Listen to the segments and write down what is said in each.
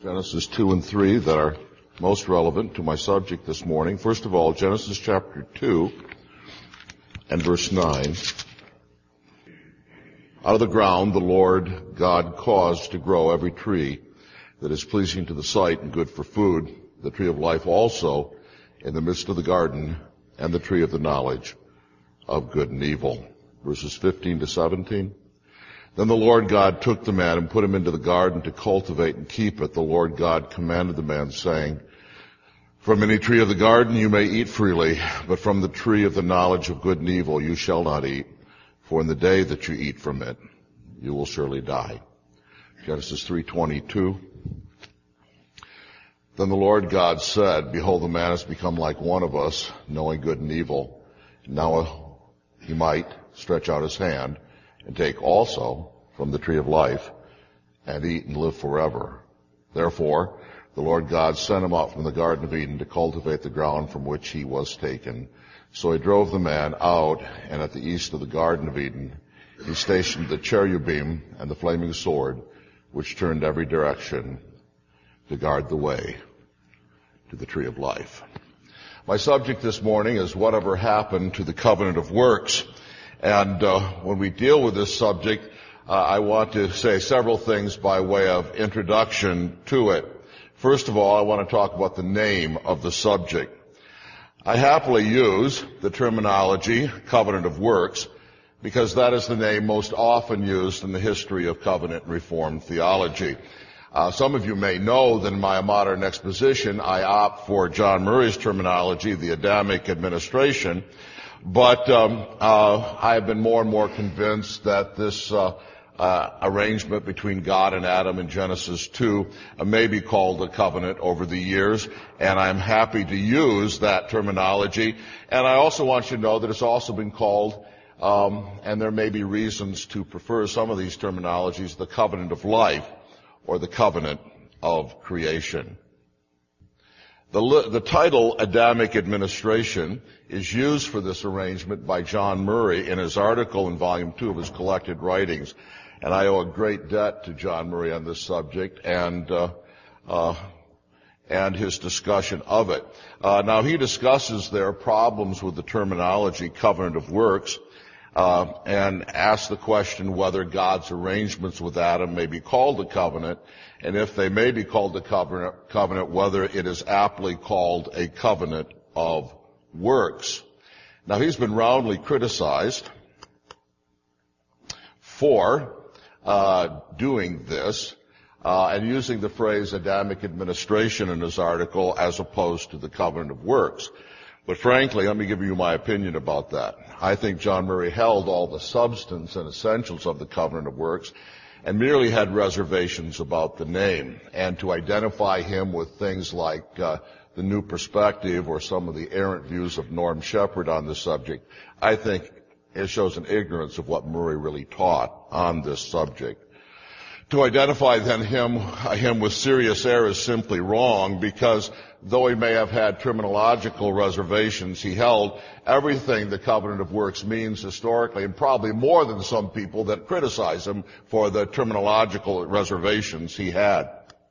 Genesis 2 and 3 that are most relevant to my subject this morning. First of all, Genesis chapter 2 and verse 9. Out of the ground the Lord God caused to grow every tree that is pleasing to the sight and good for food, the tree of life also in the midst of the garden, and the tree of the knowledge of good and evil. Verses 15 to 17. Then the Lord God took the man and put him into the garden to cultivate and keep it. The Lord God commanded the man, saying, From any tree of the garden you may eat freely, but from the tree of the knowledge of good and evil you shall not eat, for in the day that you eat from it you will surely die. Genesis 3:22. Then the Lord God said, Behold, the man has become like one of us, knowing good and evil. Now he might stretch out his hand and take also from the tree of life and eat and live forever. Therefore, the Lord God sent him out from the Garden of Eden to cultivate the ground from which he was taken. So he drove the man out, and at the east of the Garden of Eden, he stationed the cherubim and the flaming sword, which turned every direction to guard the way to the tree of life. My subject this morning is whatever happened to the covenant of works. And when we deal with this subject, I want to say several things by way of introduction to it. First of all, I want to talk about the name of the subject. I happily use the terminology covenant of works because that is the name most often used in the history of covenant and Reformed theology. Some of you may know that in my modern exposition, I opt for John Murray's terminology, the Adamic administration. But I have been more and more convinced that this arrangement between God and Adam in Genesis 2 may be called a covenant over the years, and I'm happy to use that terminology. And I also want you to know that it's also been called, and there may be reasons to prefer some of these terminologies, the covenant of life or the covenant of creation. The title Adamic administration is used for this arrangement by John Murray in his article in volume 2 of his collected writings. And I owe a great debt to John Murray on this subject and his discussion of it. Now he discusses their problems with the terminology covenant of works, and asks the question whether God's arrangements with Adam may be called a covenant, and if they may be called a covenant, whether it is aptly called a covenant of works. Now he's been roundly criticized for doing this and using the phrase Adamic administration in his article as opposed to the covenant of works. But frankly, let me give you my opinion about that. I think John Murray held all the substance and essentials of the covenant of works and merely had reservations about the name. And to identify him with things like the New Perspective or some of the errant views of Norm Shepherd on this subject, I think it shows an ignorance of what Murray really taught on this subject. To identify then him with serious error is simply wrong, because though he may have had terminological reservations, he held everything the covenant of works means historically, and probably more than some people that criticize him for the terminological reservations he had.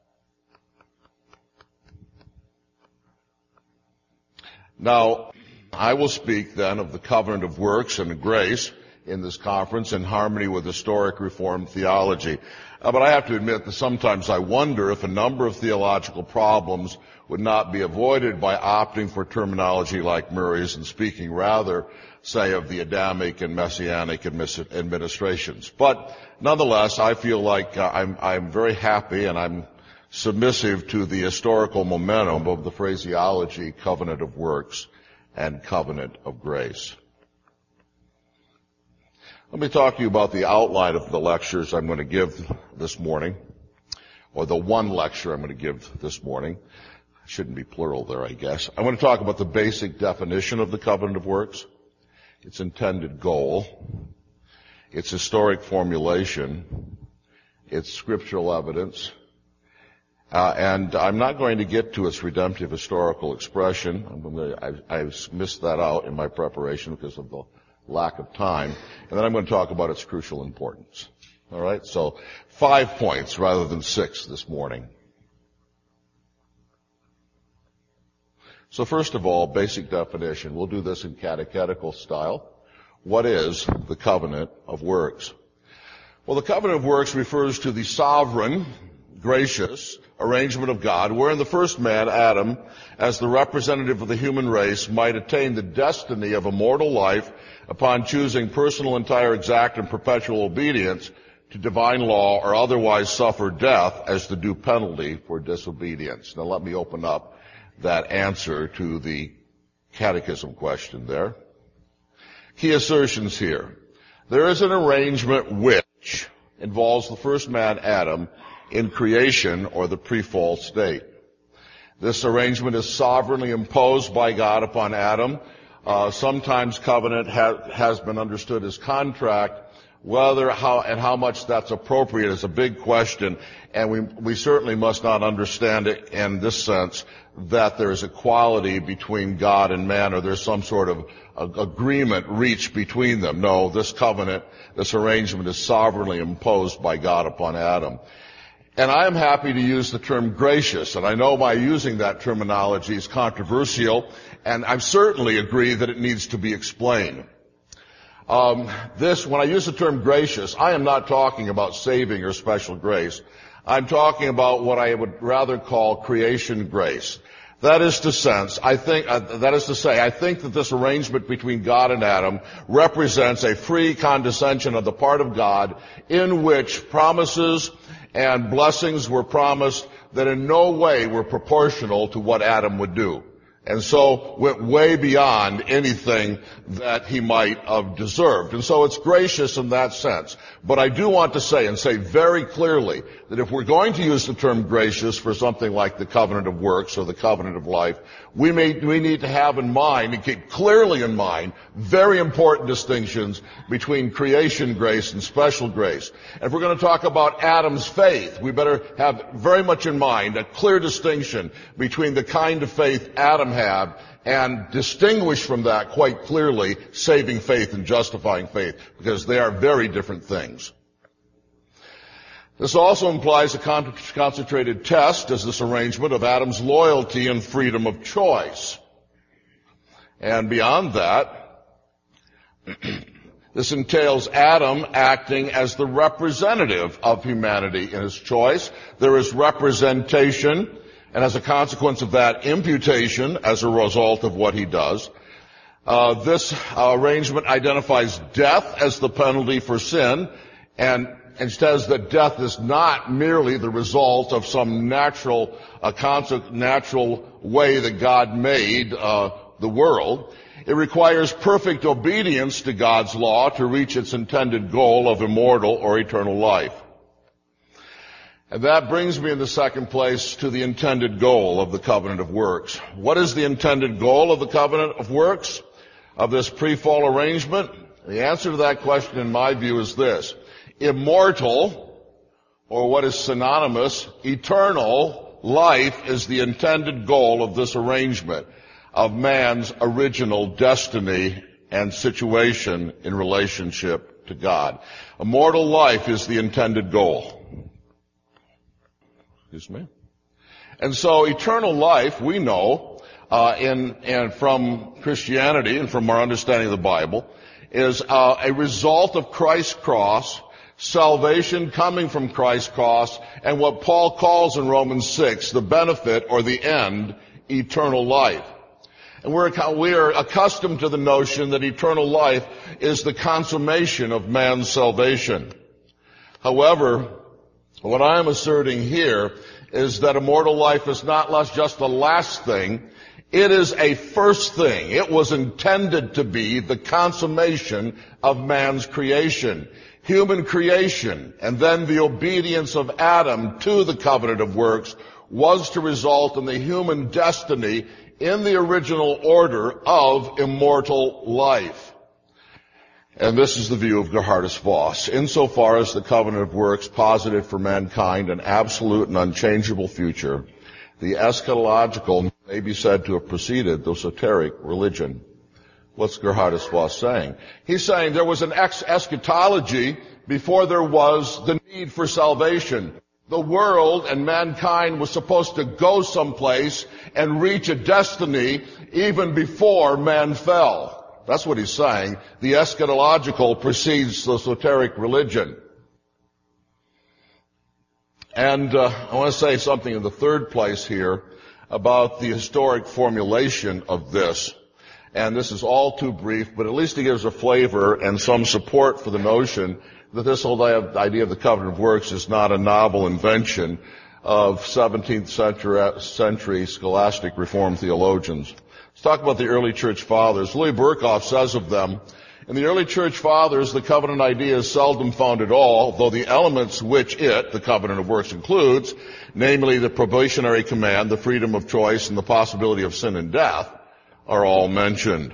Now, I will speak then of the covenant of works and grace in this conference in harmony with historic Reformed theology. But I have to admit that sometimes I wonder if a number of theological problems would not be avoided by opting for terminology like Murray's and speaking rather, say, of the Adamic and Messianic administrations. But nonetheless, I feel like I'm very happy and I'm submissive to the historical momentum of the phraseology covenant of works and covenant of grace. Let me talk to you about the outline of the lectures I'm going to give this morning, or the one lecture I'm going to give this morning. Shouldn't be plural there, I guess. I want to talk about the basic definition of the covenant of works, its intended goal, its historic formulation, its scriptural evidence, and I'm not going to get to its redemptive historical expression. I missed that out in my preparation because of the lack of time. And then I'm going to talk about its crucial importance. All right? So 5 points rather than 6 this morning. So first of all, basic definition. We'll do this in catechetical style. What is the covenant of works? Well, the covenant of works refers to the sovereign, gracious arrangement of God, wherein the first man, Adam, as the representative of the human race, might attain the destiny of immortal life upon choosing personal, entire, exact, and perpetual obedience to divine law, or otherwise suffer death as the due penalty for disobedience. Now let me open up that answer to the catechism question there. Key assertions here. There is an arrangement which involves the first man, Adam, in creation or the pre-fall state. This arrangement is sovereignly imposed by God upon Adam. Sometimes covenant has been understood as contract. How much that's appropriate is a big question, and we certainly must not understand it in this sense that there is equality between God and man, or there's some sort of agreement reached between them. No, this covenant, this arrangement is sovereignly imposed by God upon Adam. And I am happy to use the term gracious, and I know my using that terminology is controversial, and I certainly agree that it needs to be explained. When I use the term gracious, I am not talking about saving or special grace. I'm talking about what I would rather call creation grace. That is to say, I think that this arrangement between God and Adam represents a free condescension on the part of God in which promises and blessings were promised that in no way were proportional to what Adam would do. And so went way beyond anything that he might have deserved. And so it's gracious in that sense. But I do want to say very clearly that if we're going to use the term gracious for something like the covenant of works or the covenant of life, we need to have in mind and keep clearly in mind very important distinctions between creation grace and special grace. And if we're going to talk about Adam's faith, we better have very much in mind a clear distinction between the kind of faith Adam had and distinguish from that quite clearly saving faith and justifying faith, because they are very different things. This also implies a concentrated test, as this arrangement, of Adam's loyalty and freedom of choice. And beyond that, this entails Adam acting as the representative of humanity in his choice. There is representation, and as a consequence of that, imputation as a result of what he does. This arrangement identifies death as the penalty for sin, and says that death is not merely the result of some natural way that God made the world. It requires perfect obedience to God's law to reach its intended goal of immortal or eternal life. And that brings me in the second place to the intended goal of the covenant of works. What is the intended goal of the covenant of works, of this pre-fall arrangement? The answer to that question, in my view, is this. Immortal, or what is synonymous, eternal life is the intended goal of this arrangement of man's original destiny and situation in relationship to God. Immortal life is the intended goal. Excuse me. And so eternal life, we know, and from Christianity and from our understanding of the Bible, is a result of Christ's cross, salvation coming from Christ's cross, and what Paul calls in Romans 6, the benefit or the end, eternal life. And we are accustomed to the notion that eternal life is the consummation of man's salvation. However, what I am asserting here is that immortal life is not just the last thing, it is a first thing. It was intended to be the consummation of man's creation. Human creation, and then the obedience of Adam to the covenant of works was to result in the human destiny in the original order of immortal life. And this is the view of Gerhardus Voss. Insofar as the covenant of works posited for mankind an absolute and unchangeable future, the eschatological may be said to have preceded the soteric religion. What's Gerhardus Voss saying? He's saying there was an eschatology before there was the need for salvation. The world and mankind was supposed to go someplace and reach a destiny even before man fell. That's what he's saying. The eschatological precedes the esoteric religion. And I want to say something in the third place here about the historic formulation of this. And this is all too brief, but at least it gives a flavor and some support for the notion that this whole idea of the covenant of works is not a novel invention of 17th century scholastic Reformed theologians. Let's talk about the early church fathers. Louis Berkhoff says of them, in the early church fathers, the covenant idea is seldom found at all, though the elements which the covenant of works, includes, namely the probationary command, the freedom of choice, and the possibility of sin and death, are all mentioned.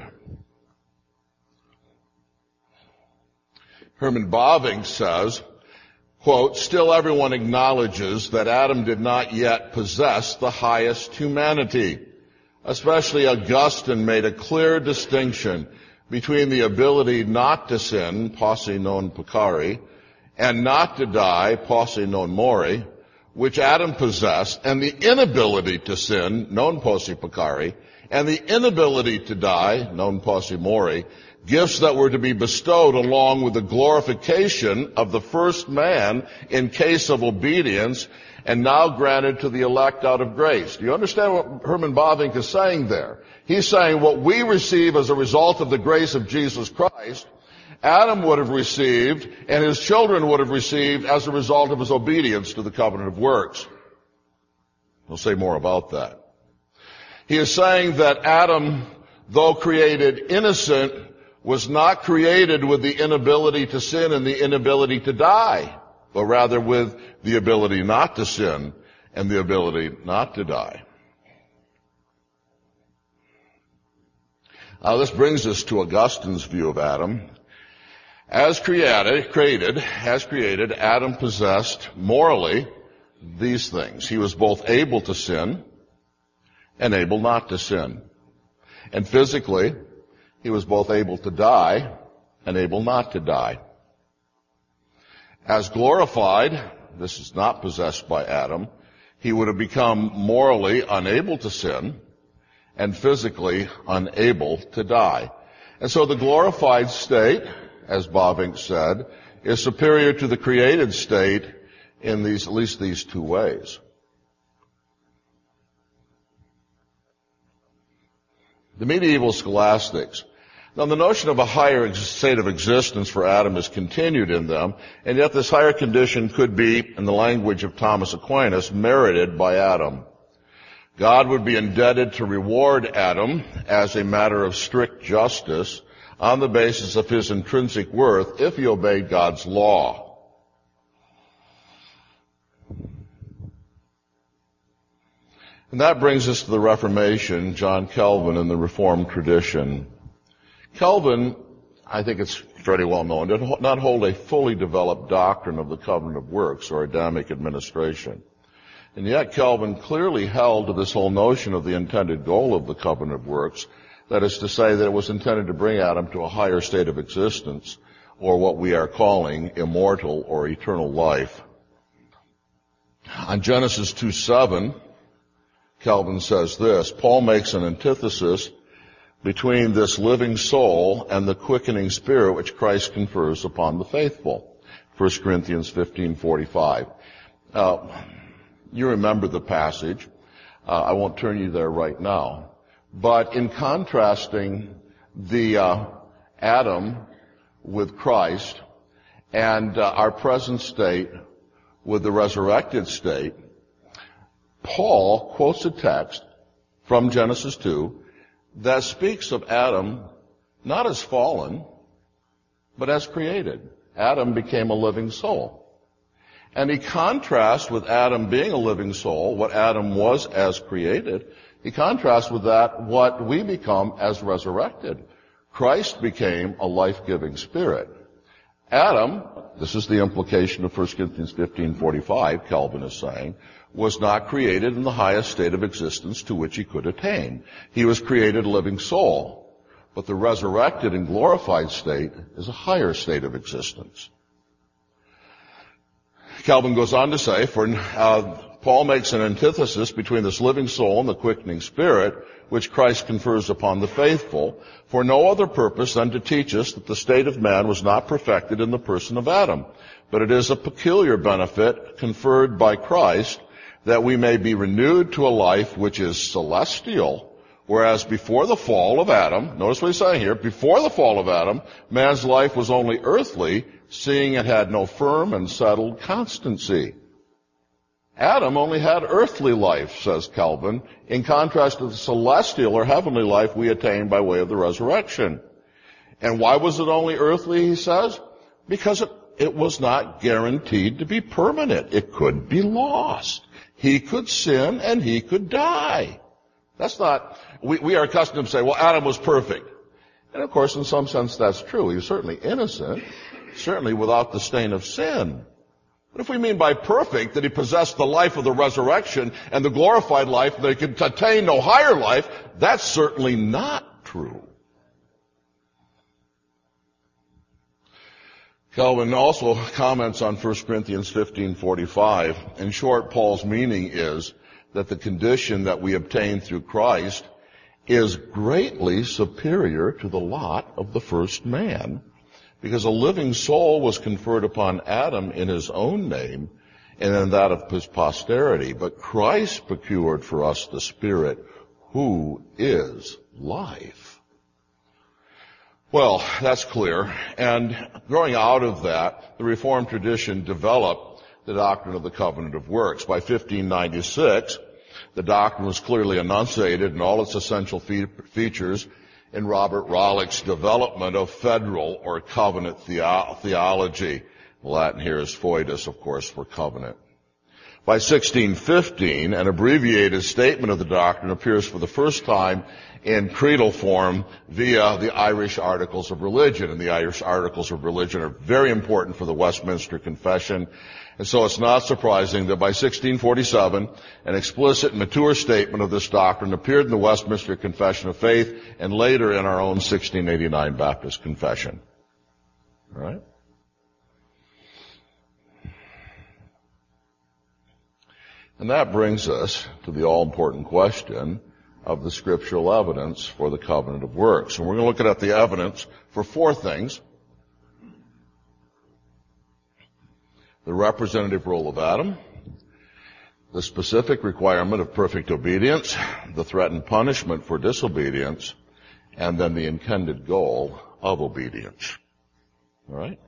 Herman Bavinck says, quote, still everyone acknowledges that Adam did not yet possess the highest humanity. Especially Augustine made a clear distinction between the ability not to sin, posse non peccari, and not to die, posse non mori, which Adam possessed, and the inability to sin, non posse peccari, and the inability to die, non posse mori, gifts that were to be bestowed along with the glorification of the first man in case of obedience, and now granted to the elect out of grace. Do you understand what Herman Bavinck is saying there? He's saying what we receive as a result of the grace of Jesus Christ, Adam would have received, and his children would have received as a result of his obedience to the covenant of works. We'll say more about that. He is saying that Adam, though created innocent, was not created with the inability to sin and the inability to die, but rather with the ability not to sin and the ability not to die. Now this brings us to Augustine's view of Adam. As created, Adam possessed morally these things. He was both able to sin and able not to sin. And physically, he was both able to die and able not to die. As glorified, this is not possessed by Adam, he would have become morally unable to sin and physically unable to die. And so the glorified state, as Bavinck said, is superior to the created state in at least these two ways. The medieval scholastics. Now the notion of a higher state of existence for Adam is continued in them, and yet this higher condition could be, in the language of Thomas Aquinas, merited by Adam. God would be indebted to reward Adam as a matter of strict justice on the basis of his intrinsic worth if he obeyed God's law. And that brings us to the Reformation, John Calvin and the Reformed tradition. Calvin, I think it's pretty well known, did not hold a fully developed doctrine of the covenant of works or Adamic administration. And yet Calvin clearly held to this whole notion of the intended goal of the covenant of works, that is to say that it was intended to bring Adam to a higher state of existence, or what we are calling immortal or eternal life. On Genesis 2:7, Calvin says this, Paul makes an antithesis between this living soul and the quickening spirit which Christ confers upon the faithful. 1 Corinthians 15:45. You remember the passage. I won't turn you there right now. But in contrasting the Adam with Christ and our present state with the resurrected state, Paul quotes a text from Genesis 2 that speaks of Adam not as fallen, but as created. Adam became a living soul. And he contrasts with Adam being a living soul, what Adam was as created. He contrasts with that what we become as resurrected. Christ became a life-giving spirit. Adam, this is the implication of 1 Corinthians 15:45, Calvin is saying, was not created in the highest state of existence to which he could attain. He was created a living soul. But the resurrected and glorified state is a higher state of existence. Calvin goes on to say, Paul makes an antithesis between this living soul and the quickening spirit, which Christ confers upon the faithful, for no other purpose than to teach us that the state of man was not perfected in the person of Adam, but it is a peculiar benefit conferred by Christ that we may be renewed to a life which is celestial, whereas before the fall of Adam, notice what he's saying here, before the fall of Adam, man's life was only earthly, seeing it had no firm and settled constancy. Adam only had earthly life, says Calvin, in contrast to the celestial or heavenly life we attain by way of the resurrection. And why was it only earthly, he says? Because it was not guaranteed to be permanent. It could be lost. He could sin and he could die. That's not, we are accustomed to say, well, Adam was perfect. And of course, in some sense, that's true. He was certainly innocent, certainly without the stain of sin. But if we mean by perfect that he possessed the life of the resurrection and the glorified life, that he could attain no higher life, that's certainly not true. Calvin also comments on 1 Corinthians 15:45. In short, Paul's meaning is that the condition that we obtain through Christ is greatly superior to the lot of the first man, because a living soul was conferred upon Adam in his own name and in that of his posterity. But Christ procured for us the Spirit, who is life. Well, that's clear. And growing out of that, the Reformed tradition developed the doctrine of the covenant of works. By 1596, the doctrine was clearly enunciated in all its essential features in Robert Rollick's development of federal or covenant theology. The Latin here is foedus, of course, for covenant. By 1615, an abbreviated statement of the doctrine appears for the first time in creedal form via the Irish Articles of Religion. And the Irish Articles of Religion are very important for the Westminster Confession. And so it's not surprising that by 1647, an explicit and mature statement of this doctrine appeared in the Westminster Confession of Faith and later in our own 1689 Baptist Confession. All right? And that brings us to the all-important question of the scriptural evidence for the covenant of works. And we're going to look at the evidence for four things. The representative role of Adam, the specific requirement of perfect obedience, the threatened punishment for disobedience, and then the intended goal of obedience. All right?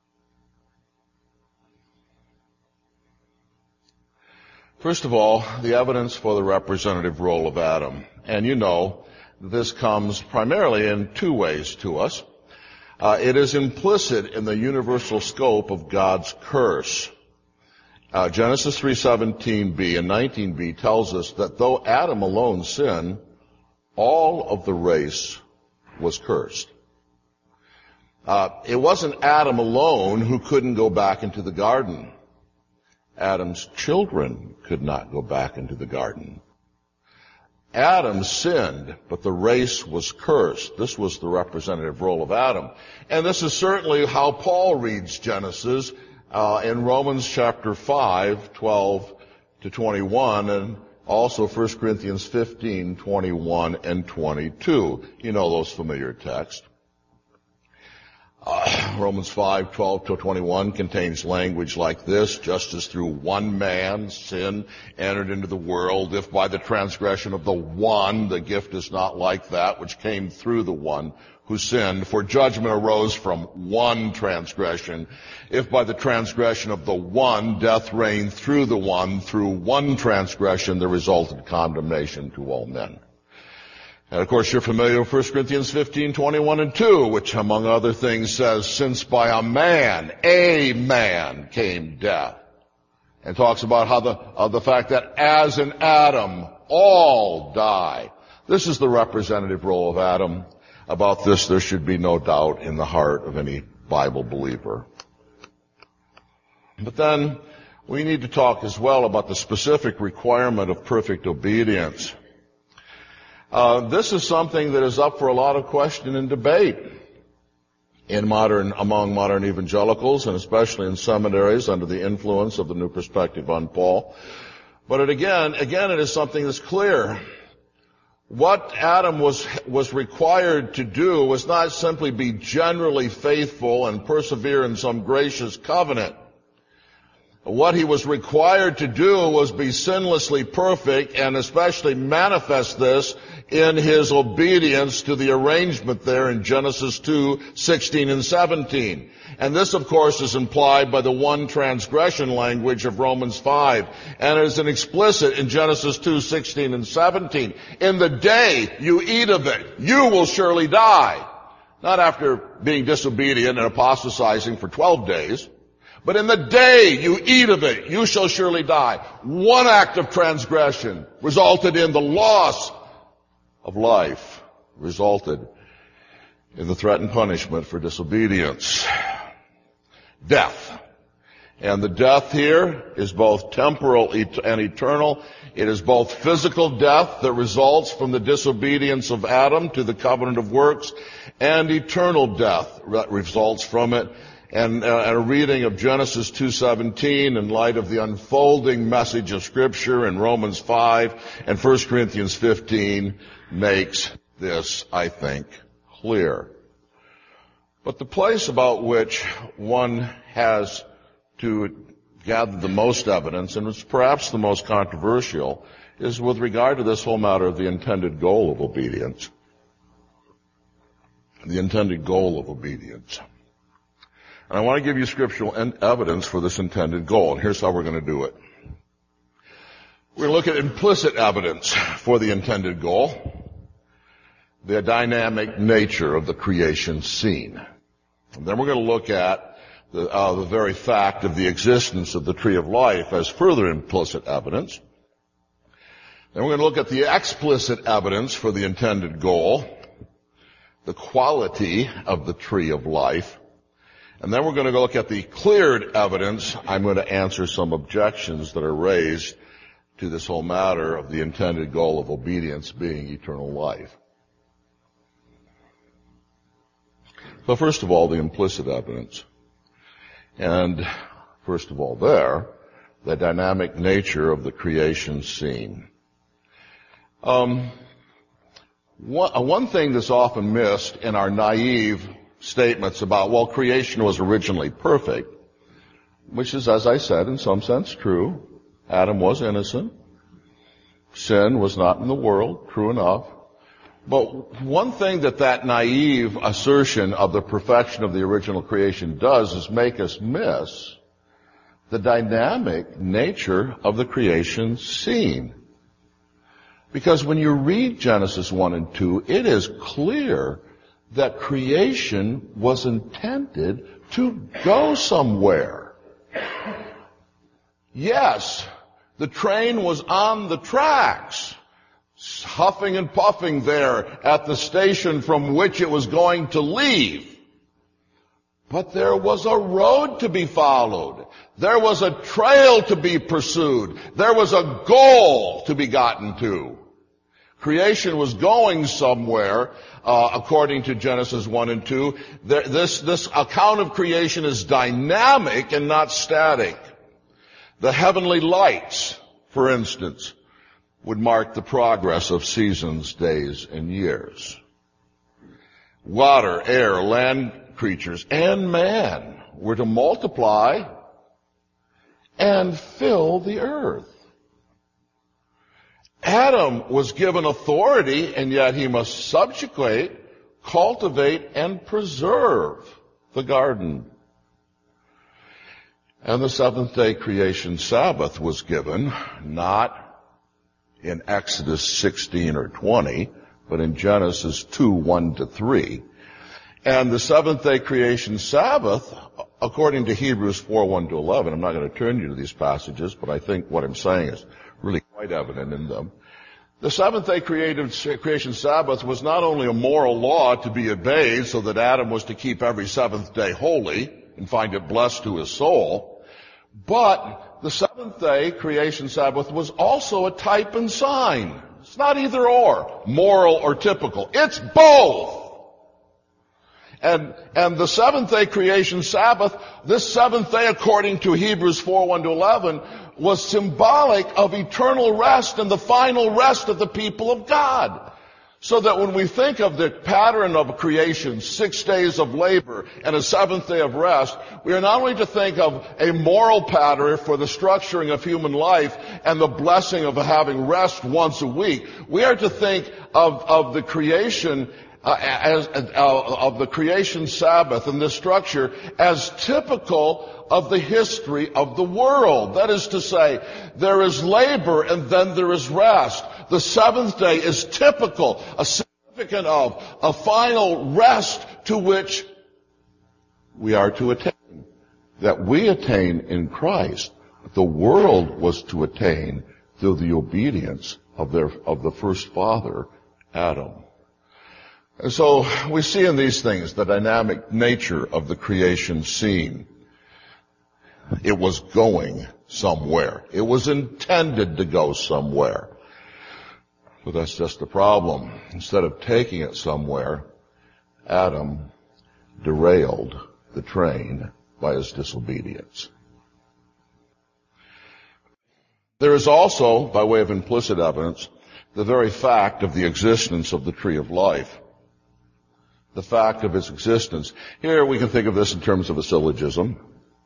First of all, the evidence for the representative role of Adam. And you know, this comes primarily in two ways to us. It is implicit in the universal scope of God's curse. Genesis 3:17b and 19b tells us that though Adam alone sinned, all of the race was cursed. It wasn't Adam alone who couldn't go back into the garden. Adam's children could not go back into the garden. Adam sinned, but the race was cursed. This was the representative role of Adam. And this is certainly how Paul reads Genesis in Romans chapter 5, 12 to 21, and also 1 Corinthians 15, 21 and 22. You know those familiar texts. Romans 5, 12 to 21 contains language like this: just as through one man sin entered into the world, if by the transgression of the one the gift is not like that which came through the one who sinned. For judgment arose from one transgression. If by the transgression of the one death reigned through the one transgression there resulted condemnation to all men. And of course you're familiar with 1 Corinthians 15, 21 and 2, which among other things says, since by a man came death. And talks about how the fact that as in Adam all die. This is the representative role of Adam. About this there should be no doubt in the heart of any Bible believer. But then we need to talk as well about the specific requirement of perfect obedience. This is something that is up for a lot of question and debate. among modern evangelicals, and especially in seminaries under the influence of the New Perspective on Paul. But again, it is something that's clear. What Adam was required to do was not simply be generally faithful and persevere in some gracious covenant. What he was required to do was be sinlessly perfect, and especially manifest this in his obedience to the arrangement there in Genesis 2:16 and 17. And this, of course, is implied by the one transgression language of Romans 5. And it is an explicit in Genesis 2:16 and 17. In the day you eat of it, you will surely die. Not after being disobedient and apostatizing for 12 days. But in the day you eat of it, you shall surely die. One act of transgression resulted in the loss of life, resulted in the threatened punishment for disobedience. Death. And the death here is both temporal and eternal. It is both physical death that results from the disobedience of Adam to the covenant of works, and eternal death that results from it. And a reading of Genesis 2:17 in light of the unfolding message of Scripture in Romans 5 and 1 Corinthians 15 makes this, I think, clear. But the place about which one has to gather the most evidence, and it's perhaps the most controversial, is with regard to this whole matter of the intended goal of obedience. The intended goal of obedience. And I want to give you scriptural evidence for this intended goal, and here's how we're going to do it. We're going to look at implicit evidence for the intended goal, the dynamic nature of the creation scene. And then we're going to look at the very fact of the existence of the tree of life as further implicit evidence. Then we're going to look at the explicit evidence for the intended goal, the quality of the tree of life. And then we're going to go look at the cleared evidence. I'm going to answer some objections that are raised to this whole matter of the intended goal of obedience being eternal life. So first of all, the implicit evidence. And first of all there, the dynamic nature of the creation scene. One thing that's often missed in our naive statements about, well, creation was originally perfect, which is, as I said, in some sense true. Adam was innocent. Sin was not in the world, true enough. But one thing that naive assertion of the perfection of the original creation does is make us miss the dynamic nature of the creation scene. Because when you read Genesis 1 and 2, it is clear that creation was intended to go somewhere. Yes, the train was on the tracks, huffing and puffing there at the station from which it was going to leave. But there was a road to be followed. There was a trail to be pursued. There was a goal to be gotten to. Creation was going somewhere, according to Genesis 1 and 2. This account of creation is dynamic and not static. The heavenly lights, for instance, would mark the progress of seasons, days, and years. Water, air, land creatures, and man were to multiply and fill the earth. Adam was given authority, and yet he must subjugate, cultivate, and preserve the garden. And the seventh-day creation Sabbath was given, not in Exodus 16 or 20, but in Genesis 2, 1-3. And the seventh-day creation Sabbath, according to Hebrews 4, 1-11, I'm not going to turn you to these passages, but I think what I'm saying is really quite evident in them. The seventh-day creation Sabbath was not only a moral law to be obeyed so that Adam was to keep every seventh day holy and find it blessed to his soul, but the seventh-day creation Sabbath was also a type and sign. It's not either or, moral or typical. It's both. And the seventh day creation Sabbath, this seventh day according to Hebrews 4:1-11, was symbolic of eternal rest and the final rest of the people of God. So that when we think of the pattern of creation, 6 days of labor and a seventh day of rest, we are not only to think of a moral pattern for the structuring of human life and the blessing of having rest once a week, we are to think of the creation of the creation Sabbath and this structure as typical of the history of the world. That is to say, there is labor and then there is rest. The seventh day is typical, a significant of, a final rest to which we are to attain. That we attain in Christ. The world was to attain through the obedience of the first father, Adam. And so we see in these things the dynamic nature of the creation scene. It was going somewhere. It was intended to go somewhere. But that's just the problem. Instead of taking it somewhere, Adam derailed the train by his disobedience. There is also, by way of implicit evidence, the very fact of the existence of the tree of life. The fact of its existence. Here we can think of this in terms of a syllogism.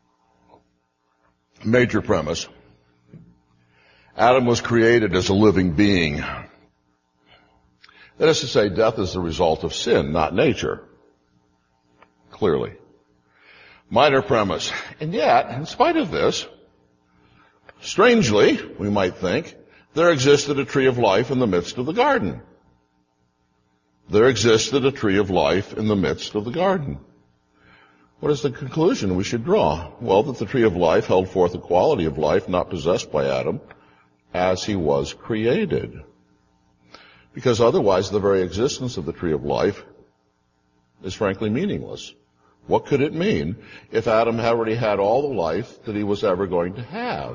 Major premise. Adam was created as a living being. That is to say, death is the result of sin, not nature. Clearly. Minor premise. And yet, in spite of this, strangely, we might think, there existed a tree of life in the midst of the garden. There existed a tree of life in the midst of the garden. What is the conclusion we should draw? Well, that the tree of life held forth a quality of life not possessed by Adam as he was created. Because otherwise the very existence of the tree of life is frankly meaningless. What could it mean if Adam had already had all the life that he was ever going to have?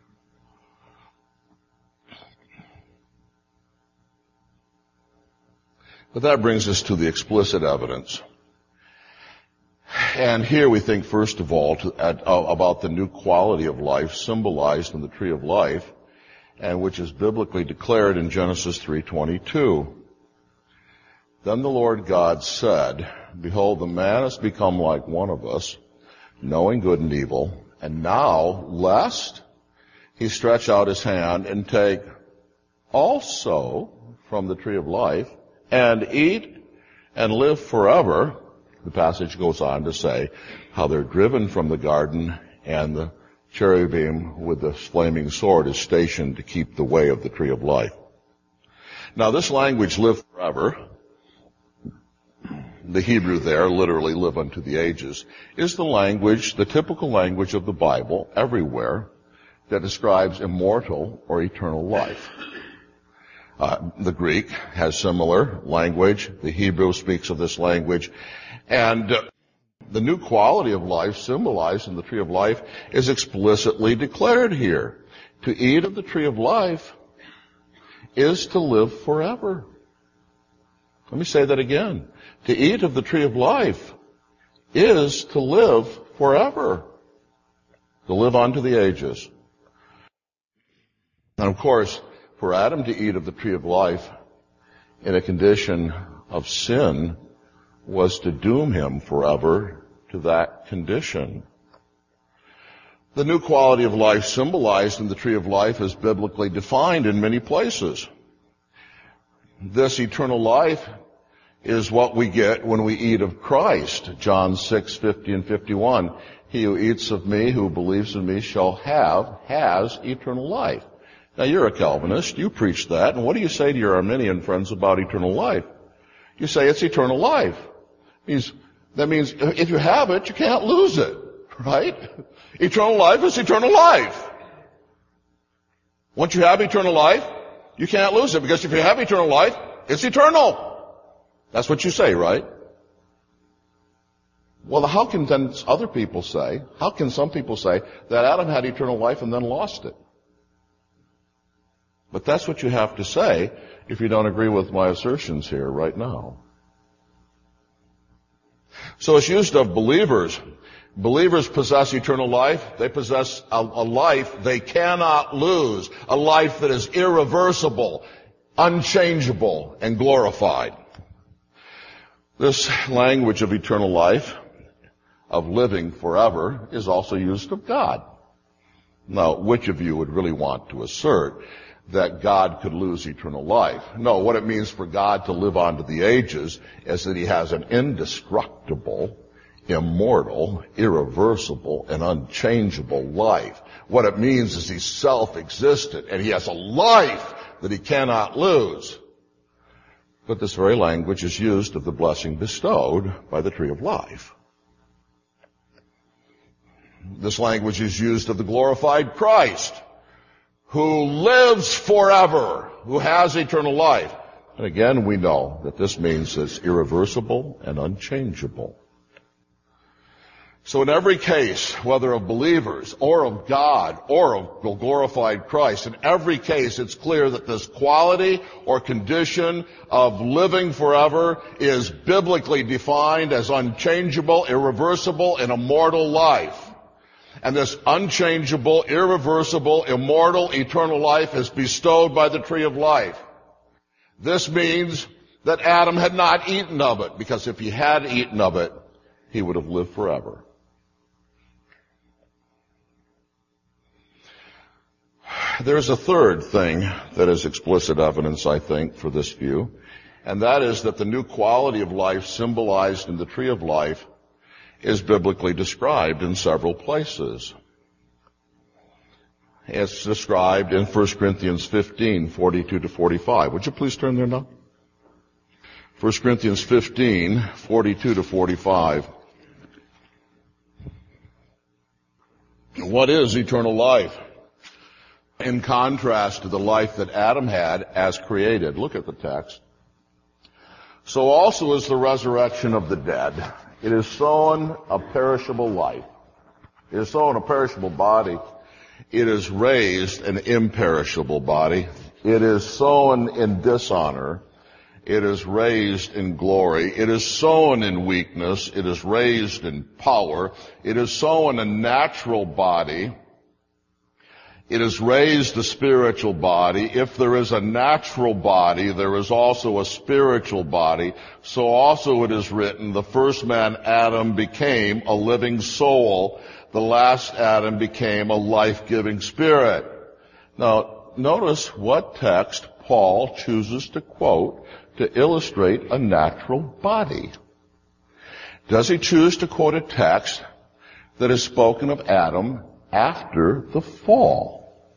But that brings us to the explicit evidence. And here we think first of all about the new quality of life symbolized in the tree of life, and which is biblically declared in Genesis 3:22. Then the Lord God said, Behold, the man has become like one of us, knowing good and evil, and now, lest he stretch out his hand and take also from the tree of life, and eat and live forever. The passage goes on to say how they're driven from the garden, and the cherubim with the flaming sword is stationed to keep the way of the tree of life. Now this language, live forever, the Hebrew there, literally live unto the ages, is the language, the typical language of the Bible everywhere that describes immortal or eternal life. The Greek has similar language. The Hebrew speaks of this language. And the new quality of life symbolized in the tree of life is explicitly declared here. To eat of the tree of life is to live forever. Let me say that again. To eat of the tree of life is to live forever. To live unto the ages. And of course, for Adam to eat of the tree of life in a condition of sin was to doom him forever to that condition. The new quality of life symbolized in the tree of life is biblically defined in many places. This eternal life is what we get when we eat of Christ. John 6:50 and 51. He who eats of me, who believes in me, has eternal life. Now you're a Calvinist, you preach that, and what do you say to your Arminian friends about eternal life? You say it's eternal life. That means if you have it, you can't lose it, right? Eternal life is eternal life. Once you have eternal life, you can't lose it, because if you have eternal life, it's eternal. That's what you say, right? Well, how can then other people say, how can some people say that Adam had eternal life and then lost it? But that's what you have to say if you don't agree with my assertions here right now. So it's used of believers. Believers possess eternal life. They possess a life they cannot lose, a life that is irreversible, unchangeable, and glorified. This language of eternal life, of living forever, is also used of God. Now, which of you would really want to assert that God could lose eternal life? No, what it means for God to live on to the ages is that he has an indestructible, immortal, irreversible, and unchangeable life. What it means is he's self-existent and he has a life that he cannot lose. But this very language is used of the blessing bestowed by the tree of life. This language is used of the glorified Christ, who lives forever, who has eternal life. And again, we know that this means it's irreversible and unchangeable. So in every case, whether of believers or of God or of the glorified Christ, in every case it's clear that this quality or condition of living forever is biblically defined as unchangeable, irreversible, and immortal life. And this unchangeable, irreversible, immortal, eternal life is bestowed by the tree of life. This means that Adam had not eaten of it, because if he had eaten of it, he would have lived forever. There's a third thing that is explicit evidence, I think, for this view, and that is that the new quality of life symbolized in the tree of life is biblically described in several places. It's described in 1 Corinthians 15, 42 to 45. Would you please turn there now? 1 Corinthians 15, 42 to 45. What is eternal life? In contrast to the life that Adam had as created. Look at the text. So also is the resurrection of the dead. It is sown a perishable life. It is sown a perishable body. It is raised an imperishable body. It is sown in dishonor. It is raised in glory. It is sown in weakness. It is raised in power. It is sown a natural body. It is raised a spiritual body. If there is a natural body, there is also a spiritual body. So also it is written, the first man, Adam, became a living soul. The last Adam became a life-giving spirit. Now, notice what text Paul chooses to quote to illustrate a natural body. Does he choose to quote a text that is spoken of Adam after the fall?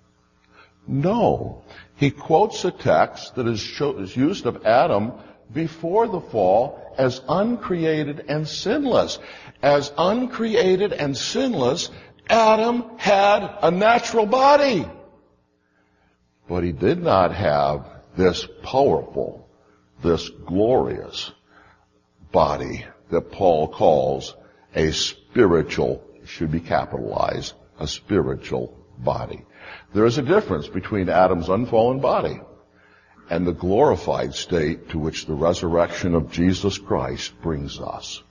No. He quotes a text that is used of Adam before the fall as uncreated and sinless. As uncreated and sinless, Adam had a natural body. But he did not have this powerful, this glorious body that Paul calls a spiritual, should be capitalized, a spiritual body. There is a difference between Adam's unfallen body and the glorified state to which the resurrection of Jesus Christ brings us.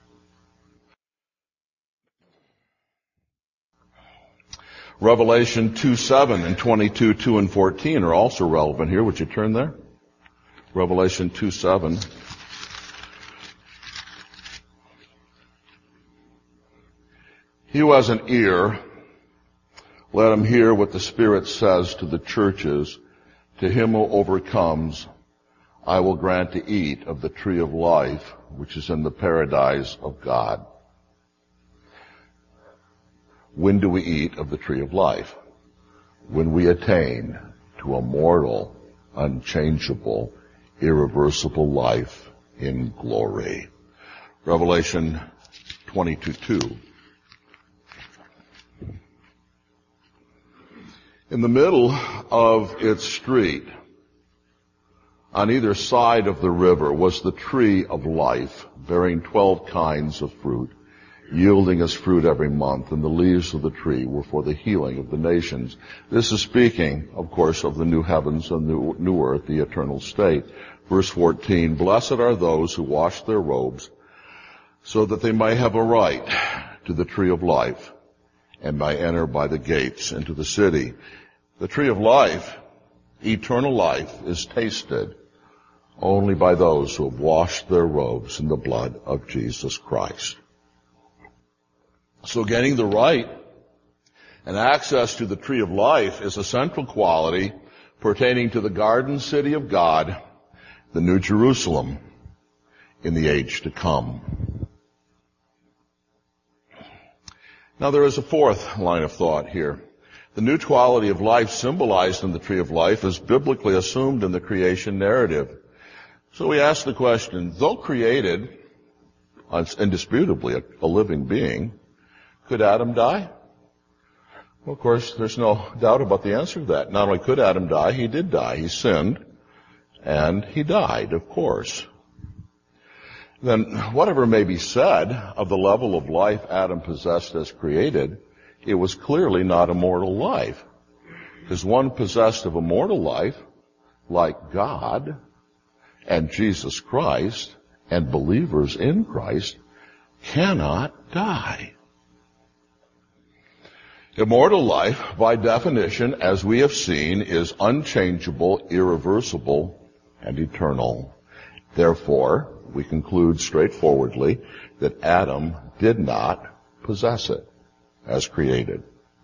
Revelation 2:7 and 22:2 and 14 are also relevant here. Would you turn there? Revelation 2:7. He who has an ear, let him hear what the Spirit says to the churches. To him who overcomes, I will grant to eat of the tree of life, which is in the paradise of God. When do we eat of the tree of life? When we attain to a mortal, unchangeable, irreversible life in glory. Revelation 22:2. In the middle of its street, on either side of the river, was the tree of life, bearing 12 kinds of fruit, yielding its fruit every month, and the leaves of the tree were for the healing of the nations. This is speaking, of course, of the new heavens and the new earth, the eternal state. Verse 14, blessed are those who wash their robes, so that they may have a right to the tree of life and may enter by the gates into the city. The tree of life, eternal life, is tasted only by those who have washed their robes in the blood of Jesus Christ. So getting the right and access to the tree of life is a central quality pertaining to the garden city of God, the New Jerusalem, in the age to come. Now there is a fourth line of thought here. The new quality of life symbolized in the tree of life is biblically assumed in the creation narrative. So we ask the question, though created, indisputably a living being, could Adam die? Well, of course, there's no doubt about the answer to that. Not only could Adam die, he did die. He sinned, and he died, of course. Then whatever may be said of the level of life Adam possessed as created, it was clearly not a mortal life. Because one possessed of a mortal life, like God and Jesus Christ and believers in Christ, cannot die. Immortal life, by definition, as we have seen, is unchangeable, irreversible, and eternal. Therefore, we conclude straightforwardly that Adam did not possess it as created.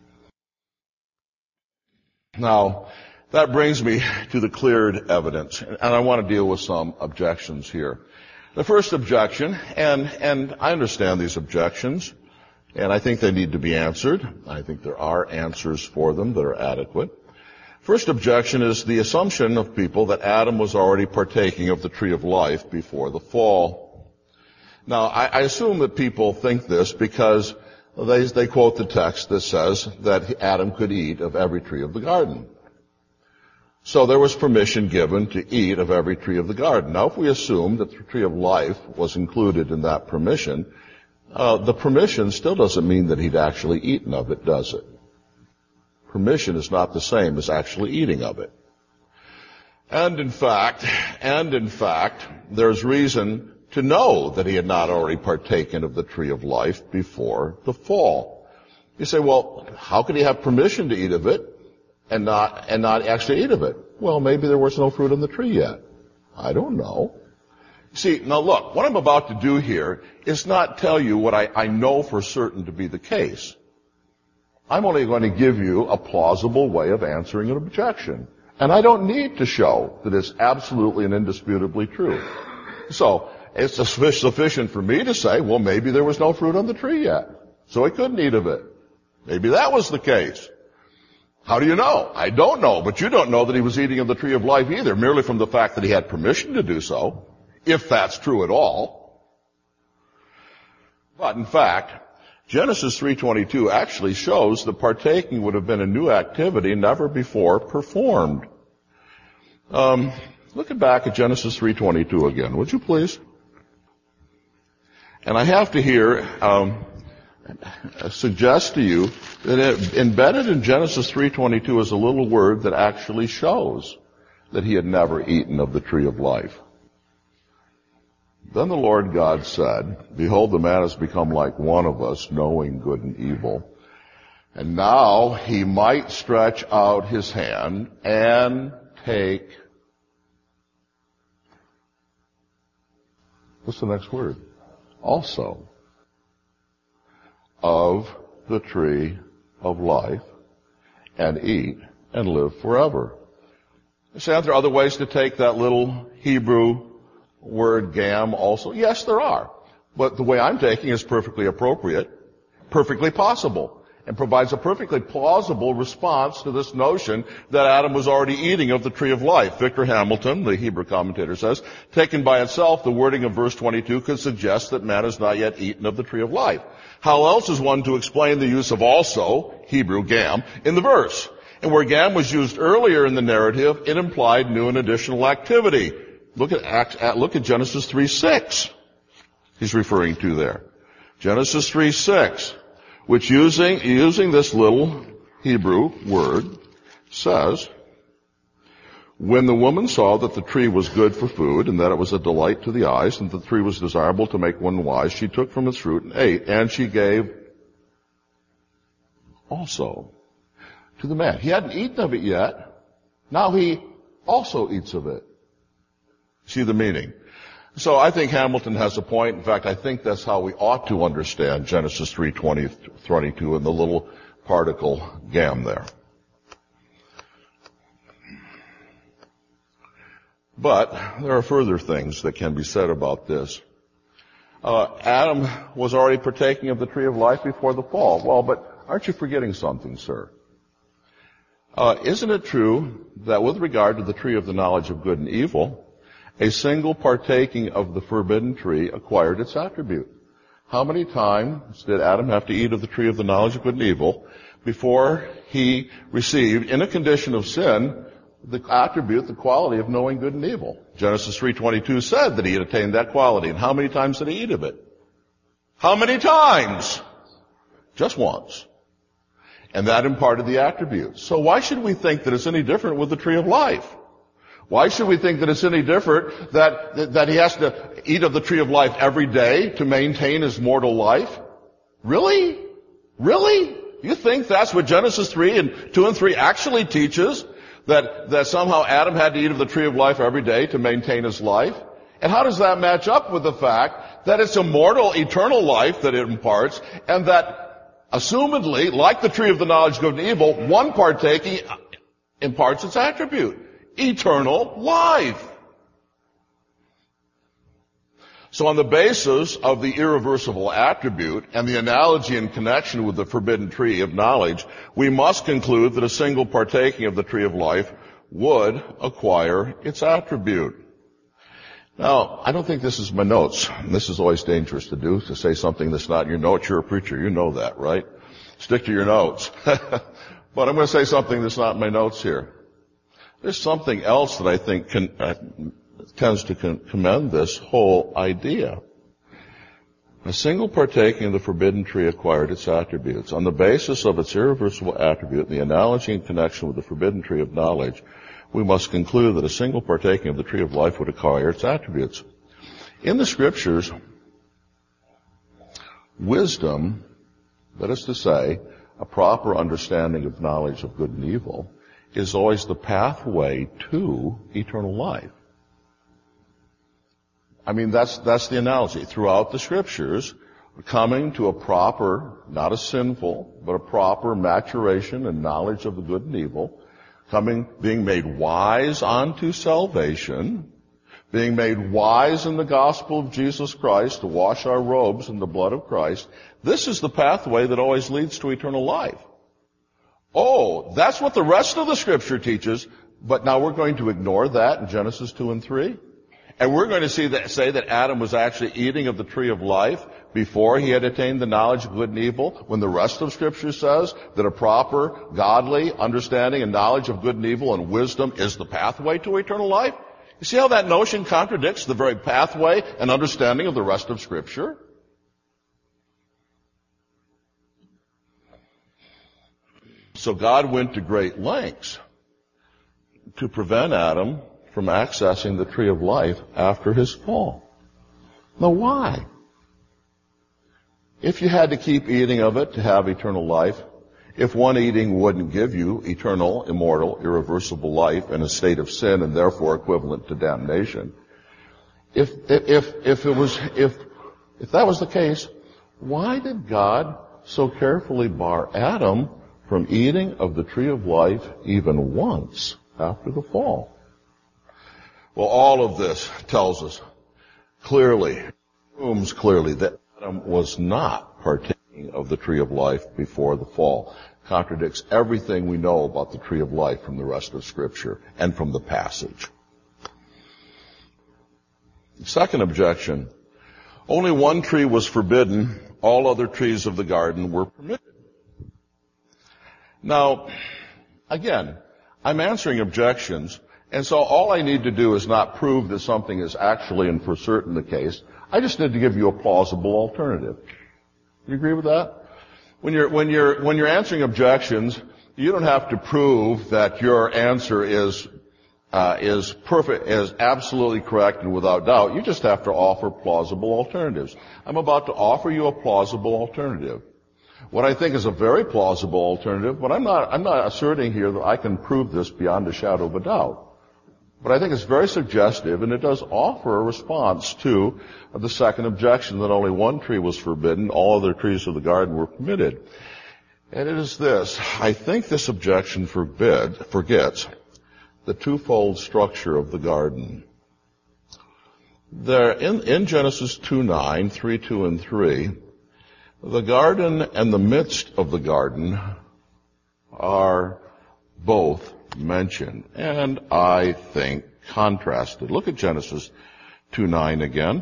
Now, that brings me to the cleared evidence, and I want to deal with some objections here. The first objection, and I understand these objections, and I think they need to be answered. I think there are answers for them that are adequate. First objection is the assumption of people that Adam was already partaking of the tree of life before the fall. Now, I assume that people think this because they quote the text that says that Adam could eat of every tree of the garden. So there was permission given to eat of every tree of the garden. Now, if we assume that the tree of life was included in that permission, the permission still doesn't mean that he'd actually eaten of it, does it? Permission is not the same as actually eating of it. And in fact, there's reason to know that he had not already partaken of the tree of life before the fall. You say, well, how could he have permission to eat of it and not actually eat of it? Well, maybe there was no fruit on the tree yet. I don't know. See, now look, what I'm about to do here is not tell you what I know for certain to be the case. I'm only going to give you a plausible way of answering an objection. And I don't need to show that it's absolutely and indisputably true. So, it's sufficient for me to say, well, maybe there was no fruit on the tree yet, so he couldn't eat of it. Maybe that was the case. How do you know? I don't know, but you don't know that he was eating of the tree of life either, merely from the fact that he had permission to do so, if that's true at all. But in fact, Genesis 3:22 actually shows that partaking would have been a new activity never before performed. Look back at Genesis 3:22 again, would you please? And I have to here suggest to you that embedded in Genesis 3:22 is a little word that actually shows that he had never eaten of the tree of life. Then the Lord God said, behold, the man has become like one of us, knowing good and evil. And now he might stretch out his hand and take, what's the next word? Also, of the tree of life, and eat and live forever. You say, aren't there other ways to take that little Hebrew word gam also? Yes, there are. But the way I'm taking is perfectly appropriate, perfectly possible, and provides a perfectly plausible response to this notion that Adam was already eating of the tree of life. Victor Hamilton, the Hebrew commentator, says, taken by itself, the wording of verse 22 could suggest that man has not yet eaten of the tree of life. How else is one to explain the use of also, Hebrew gam, in the verse? And where gam was used earlier in the narrative, it implied new and additional activity. Look at Genesis 3:6. He's referring to there. Genesis 3:6, which using this little Hebrew word says, When the woman saw that the tree was good for food, and that it was a delight to the eyes, and that the tree was desirable to make one wise, she took from its fruit and ate, and she gave also to the man. He hadn't eaten of it yet. Now he also eats of it. See the meaning? So I think Hamilton has a point. In fact, I think that's how we ought to understand Genesis 3:22 and the little particle gam there. But there are further things that can be said about this. Adam was already partaking of the tree of life before the fall. Well, but aren't you forgetting something, sir? Isn't it true that with regard to the tree of the knowledge of good and evil, a single partaking of the forbidden tree acquired its attribute? How many times did Adam have to eat of the tree of the knowledge of good and evil before he received, in a condition of sin, the attribute, the quality of knowing good and evil? Genesis 3:22 said that he had attained that quality. And how many times did he eat of it? How many times? Just once. And that imparted the attribute. So why should we think that it's any different with the tree of life? Why should we think that it's any different that he has to eat of the tree of life every day to maintain his mortal life? Really? Really? You think that's what Genesis 2 and 3 actually teaches? That somehow Adam had to eat of the tree of life every day to maintain his life? And how does that match up with the fact that it's immortal, eternal life that it imparts, and that, assumedly, like the tree of the knowledge of good and evil, one partaking imparts its attribute, eternal life. So on the basis of the irreversible attribute and the analogy in connection with the forbidden tree of knowledge, we must conclude that a single partaking of the tree of life would acquire its attribute. Now, I don't think this is my notes. And this is always dangerous to do, to say something that's not in your notes. You're a preacher. You know that, right? Stick to your notes. But I'm going to say something that's not in my notes here. There's something else that I think tends to commend this whole idea. A single partaking of the forbidden tree acquired its attributes. On the basis of its irreversible attribute, the analogy in connection with the forbidden tree of knowledge, we must conclude that a single partaking of the tree of life would acquire its attributes. In the Scriptures, wisdom, that is to say, a proper understanding of knowledge of good and evil, is always the pathway to eternal life. I mean, that's the analogy. Throughout the Scriptures, coming to a proper, not a sinful, but a proper maturation and knowledge of the good and evil, being made wise unto salvation, being made wise in the gospel of Jesus Christ to wash our robes in the blood of Christ. This is the pathway that always leads to eternal life. Oh, that's what the rest of the Scripture teaches, but now we're going to ignore that in Genesis 2 and 3? And we're going to say that Adam was actually eating of the tree of life before he had attained the knowledge of good and evil, when the rest of Scripture says that a proper, godly understanding and knowledge of good and evil and wisdom is the pathway to eternal life? You see how that notion contradicts the very pathway and understanding of the rest of Scripture? So God went to great lengths to prevent Adam from accessing the tree of life after his fall. Now why? If you had to keep eating of it to have eternal life, if one eating wouldn't give you eternal, immortal, irreversible life in a state of sin and therefore equivalent to damnation, if that was the case, why did God so carefully bar Adam from eating of the tree of life even once after the fall? Well, all of this tells us clearly, proves clearly that Adam was not partaking of the tree of life before the fall. Contradicts everything we know about the tree of life from the rest of Scripture and from the passage. Second objection, only one tree was forbidden, all other trees of the garden were permitted. Now, again, I'm answering objections, and so all I need to do is not prove that something is actually and for certain the case. I just need to give you a plausible alternative. You agree with that? When you're answering objections, you don't have to prove that your answer is is perfect, is absolutely correct and without doubt. You just have to offer plausible alternatives. I'm about to offer you a plausible alternative. What I think is a very plausible alternative, but I'm not asserting here that I can prove this beyond a shadow of a doubt. But I think it's very suggestive, and it does offer a response to the second objection that only one tree was forbidden, all other trees of the garden were permitted. And it is this: I think this objection forgets the twofold structure of the garden. There, in Genesis 2:9, 3:2 and 3, the garden and the midst of the garden are both mentioned, and I think contrasted. Look at Genesis 2:9 again.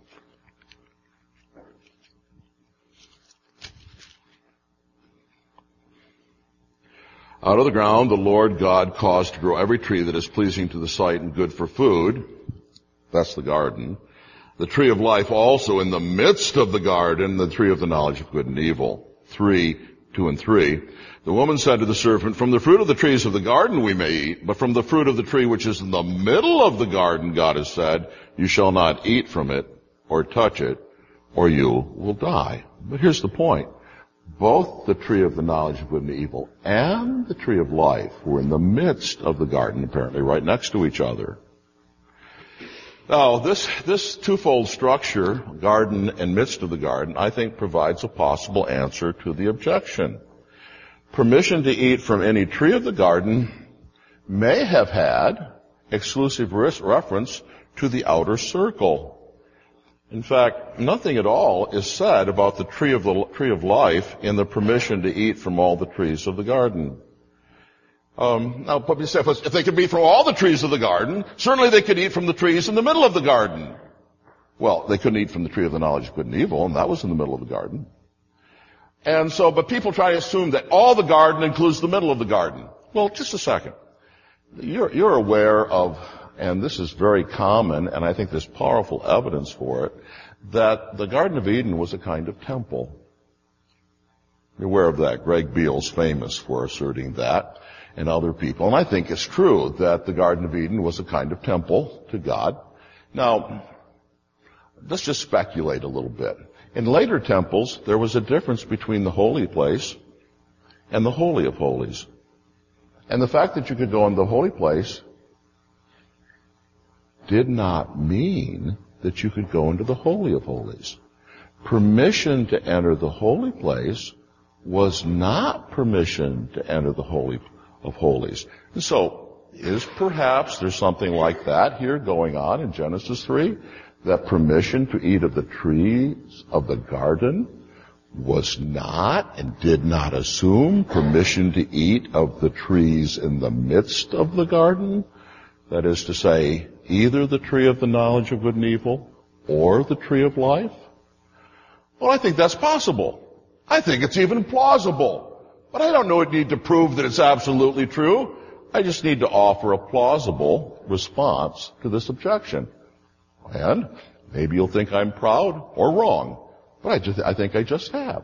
Out of the ground the Lord God caused to grow every tree that is pleasing to the sight and good for food. That's the garden. The tree of life also in the midst of the garden, the tree of the knowledge of good and evil. 3:2 and 3. The woman said to the serpent, from the fruit of the trees of the garden we may eat, but from the fruit of the tree which is in the middle of the garden, God has said, you shall not eat from it or touch it, or you will die. But here's the point. Both the tree of the knowledge of good and evil and the tree of life were in the midst of the garden, apparently right next to each other. Now, this twofold structure, garden and midst of the garden, I think provides a possible answer to the objection. Permission to eat from any tree of the garden may have had exclusive reference to the outer circle. In fact, nothing at all is said about the tree of life in the permission to eat from all the trees of the garden. Now, if they could eat from all the trees of the garden, certainly they could eat from the trees in the middle of the garden. Well, they couldn't eat from the tree of the knowledge of good and evil, and that was in the middle of the garden. And so, but people try to assume that all the garden includes the middle of the garden. Well, just a second. You're aware of, and this is very common, and I think there's powerful evidence for it, that the Garden of Eden was a kind of temple. You're aware of that. Greg Beale's famous for asserting that, and other people. And I think it's true that the Garden of Eden was a kind of temple to God. Now, let's just speculate a little bit. In later temples, there was a difference between the holy place and the Holy of Holies. And the fact that you could go in the holy place did not mean that you could go into the Holy of Holies. Permission to enter the holy place was not permission to enter the Holy of Holies. And so, perhaps there's something like that here going on in Genesis 3, that permission to eat of the trees of the garden was not and did not assume permission to eat of the trees in the midst of the garden. That is to say, either the tree of the knowledge of good and evil or the tree of life. Well, I think that's possible. I think it's even plausible. But I don't need to prove that it's absolutely true. I just need to offer a plausible response to this objection. And maybe you'll think I'm proud or wrong. But I think I just have.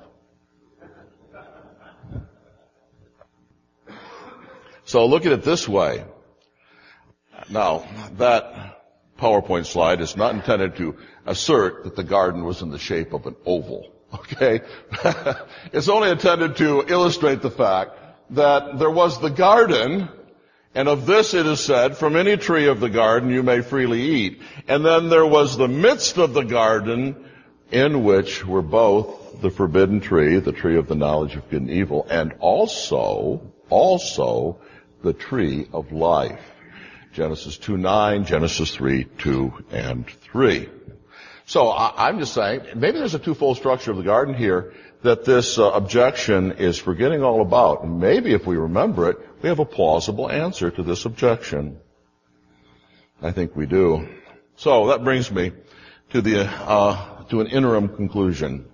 So look at it this way. Now, that PowerPoint slide is not intended to assert that the garden was in the shape of an oval. Okay? It's only intended to illustrate the fact that there was the garden, and of this it is said, from any tree of the garden you may freely eat. And then there was the midst of the garden, in which were both the forbidden tree, the tree of the knowledge of good and evil, and also the tree of life. Genesis 2:9, Genesis 3:2 and 3. So I'm just saying, maybe there's a twofold structure of the garden here that this objection is forgetting all about. And maybe if we remember it, we have a plausible answer to this objection. I think we do. So that brings me to to an interim conclusion.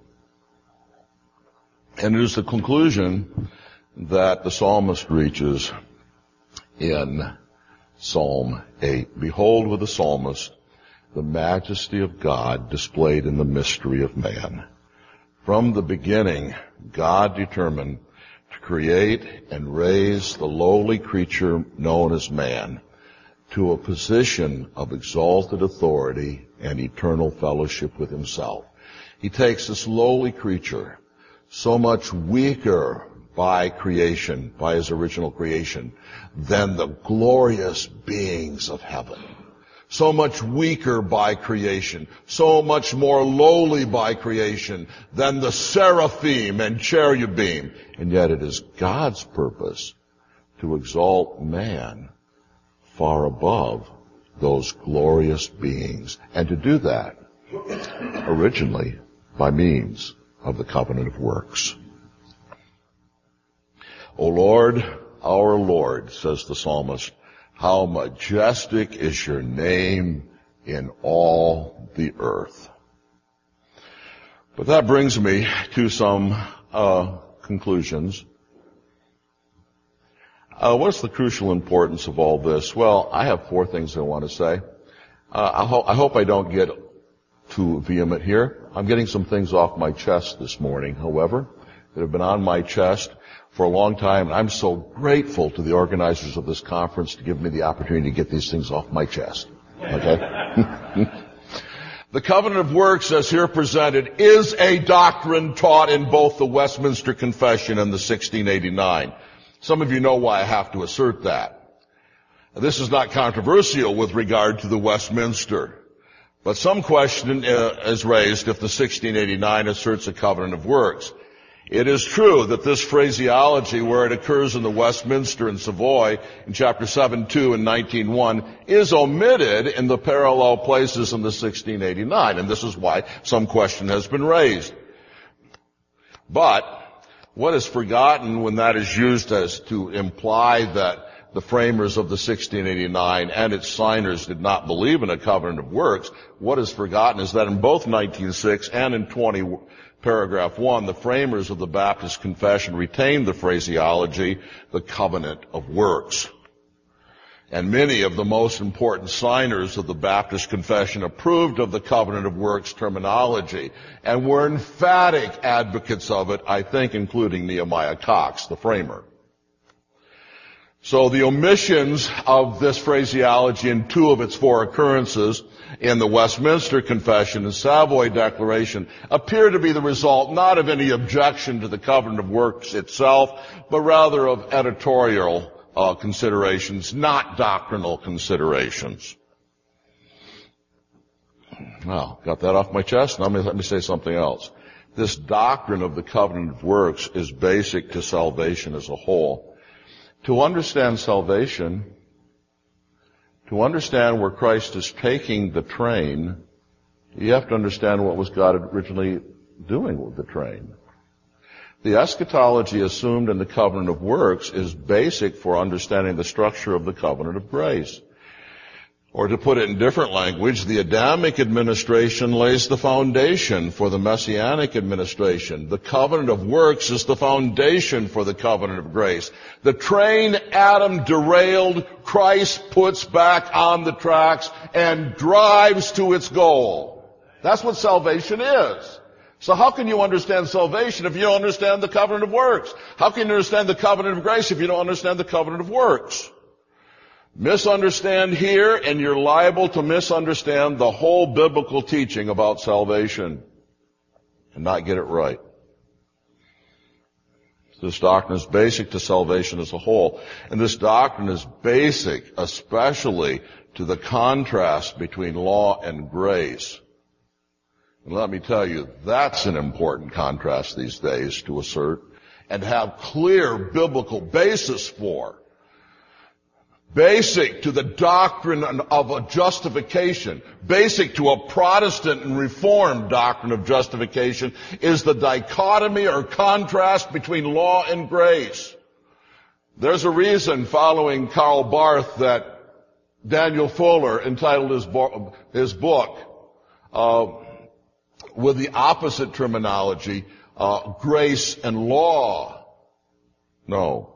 And it is the conclusion that the psalmist reaches in Psalm 8. Behold with the psalmist the majesty of God displayed in the mystery of man. From the beginning, God determined to create and raise the lowly creature known as man, to a position of exalted authority and eternal fellowship with himself. He takes this lowly creature, so much weaker by creation, by his original creation, than the glorious beings of heaven. So much weaker by creation, so much more lowly by creation than the seraphim and cherubim. And yet it is God's purpose to exalt man far above those glorious beings. And to do that, originally, by means of the covenant of works. O Lord, our Lord, says the psalmist, how majestic is your name in all the earth. But that brings me to some conclusions. What's the crucial importance of all this? Well, I have 4 things I want to say. I hope I don't get too vehement here. I'm getting some things off my chest this morning, however, that have been on my chest for a long time. And I'm so grateful to the organizers of this conference to give me the opportunity to get these things off my chest. Okay? The covenant of works, as here presented, is a doctrine taught in both the Westminster Confession and the 1689. Some of you know why I have to assert that. This is not controversial with regard to the Westminster. But some question is raised if the 1689 asserts a covenant of works. It is true that this phraseology, where it occurs in the Westminster and Savoy in chapter 7:2 and 19:1, is omitted in the parallel places in the 1689, and this is why some question has been raised. But what is forgotten when that is used as to imply that the framers of the 1689 and its signers did not believe in a covenant of works, what is forgotten is that in both 19:6 and in 20 paragraph 1, the framers of the Baptist Confession retained the phraseology, the covenant of works. And many of the most important signers of the Baptist Confession approved of the covenant of works terminology and were emphatic advocates of it, I think including Nehemiah Cox, the framer. So the omissions of this phraseology in 2 of its 4 occurrences in the Westminster Confession and Savoy Declaration appear to be the result not of any objection to the covenant of works itself, but rather of editorial considerations, not doctrinal considerations. Well, got that off my chest. Now let me say something else. This doctrine of the covenant of works is basic to salvation as a whole. To understand salvation, to understand where Christ is taking the train, you have to understand what was God originally doing with the train. The eschatology assumed in the covenant of works is basic for understanding the structure of the covenant of grace. Or to put it in different language, the Adamic administration lays the foundation for the Messianic administration. The covenant of works is the foundation for the covenant of grace. The train Adam derailed, Christ puts back on the tracks and drives to its goal. That's what salvation is. So how can you understand salvation if you don't understand the covenant of works? How can you understand the covenant of grace if you don't understand the covenant of works? Misunderstand here, and you're liable to misunderstand the whole biblical teaching about salvation and not get it right. This doctrine is basic to salvation as a whole, and this doctrine is basic especially to the contrast between law and grace. And let me tell you, that's an important contrast these days to assert and have clear biblical basis for. Basic to the doctrine of a justification, basic to a Protestant and Reformed doctrine of justification, is the dichotomy or contrast between law and grace. There's a reason, following Karl Barth, that Daniel Fuller entitled his book with the opposite terminology, grace and law. No.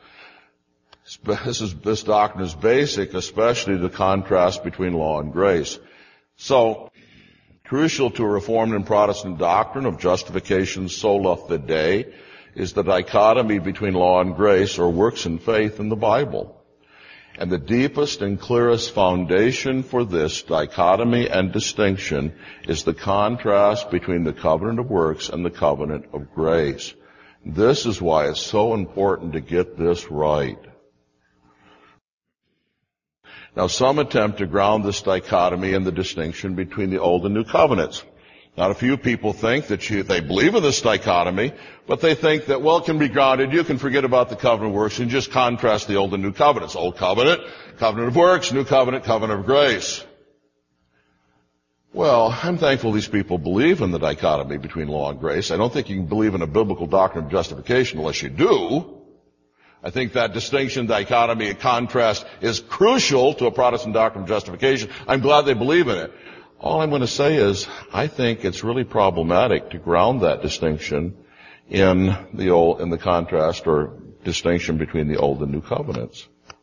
This doctrine is basic, especially the contrast between law and grace. So, crucial to a Reformed and Protestant doctrine of justification sola fide is the dichotomy between law and grace, or works and faith, in the Bible. And the deepest and clearest foundation for this dichotomy and distinction is the contrast between the covenant of works and the covenant of grace. This is why it's so important to get this right. Now, some attempt to ground this dichotomy in the distinction between the Old and New Covenants. Not a few people think that they believe in this dichotomy, but they think that, well, it can be grounded. You can forget about the covenant of works and just contrast the Old and New Covenants. Old Covenant, covenant of works. New Covenant, covenant of grace. Well, I'm thankful these people believe in the dichotomy between law and grace. I don't think you can believe in a biblical doctrine of justification unless you do. I think that distinction, dichotomy, and contrast is crucial to a Protestant doctrine of justification. I'm glad they believe in it. All I'm going to say is, I think it's really problematic to ground that distinction in the contrast or distinction between the Old and New Covenants.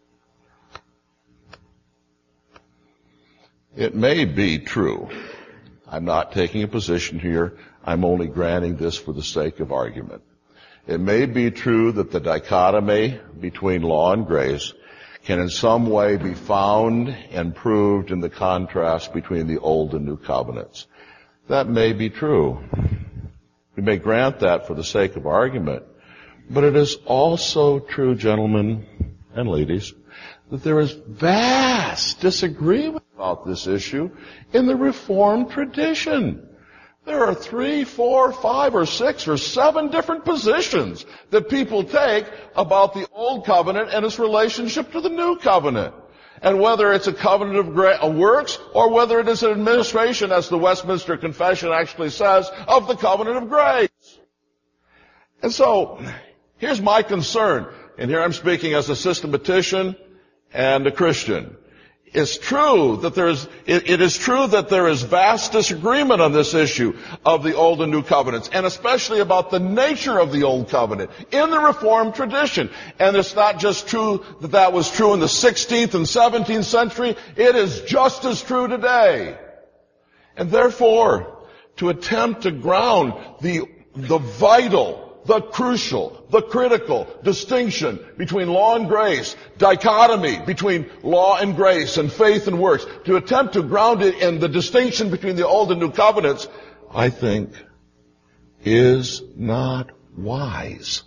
It may be true. I'm not taking a position here. I'm only granting this for the sake of argument. It may be true that the dichotomy between law and grace can in some way be found and proved in the contrast between the Old and New Covenants. That may be true. We may grant that for the sake of argument. But it is also true, gentlemen and ladies, that there is vast disagreement about this issue in the Reformed tradition. There are 3, 4, 5, or 6, or 7 different positions that people take about the Old Covenant and its relationship to the New Covenant. And whether it's a covenant of works or whether it is an administration, as the Westminster Confession actually says, of the covenant of grace. And so, here's my concern. And here I'm speaking as a systematician and a Christian. It's true that it is true that there is vast disagreement on this issue of the Old and New Covenants, and especially about the nature of the Old Covenant in the Reformed tradition. And it's not just true that that was true in the 16th and 17th century, it is just as true today. And therefore, to attempt to ground the vital, the crucial, the critical distinction between law and grace, dichotomy between law and grace and faith and works, to attempt to ground it in the distinction between the Old and New Covenants, I think, is not wise.